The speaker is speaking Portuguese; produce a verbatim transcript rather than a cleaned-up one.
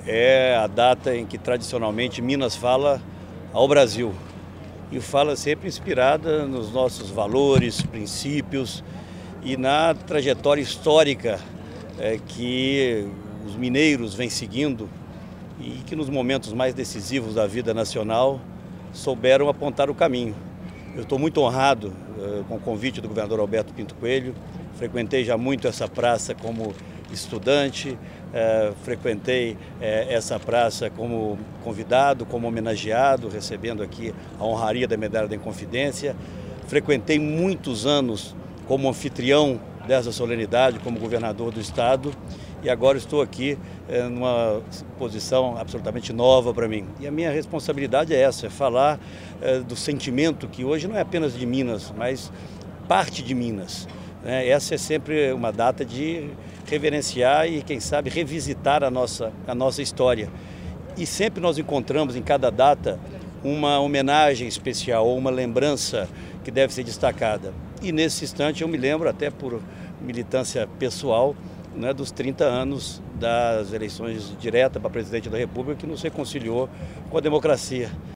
é a data em que tradicionalmente Minas fala ao Brasil. E fala sempre inspirada nos nossos valores, princípios e na trajetória histórica é, que os mineiros vêm seguindo e que nos momentos mais decisivos da vida nacional souberam apontar o caminho. Eu estou muito honrado uh, com o convite do governador Alberto Pinto Coelho. Frequentei já muito essa praça como estudante, uh, frequentei uh, essa praça como convidado, como homenageado, recebendo aqui a honraria da Medalha da Inconfidência. Frequentei muitos anos como anfitrião dessa solenidade, como governador do estado, e agora estou aqui é, numa posição absolutamente nova para mim. E a minha responsabilidade é essa, é falar é, do sentimento que hoje não é apenas de Minas, mas parte de Minas. Né? Essa é sempre uma data de reverenciar e, quem sabe, revisitar a nossa, a nossa história. E sempre nós encontramos em cada data uma homenagem especial ou uma lembrança que deve ser destacada. E nesse instante eu me lembro, até por militância pessoal, né, dos trinta anos das eleições diretas para presidente da República, que nos reconciliou com a democracia.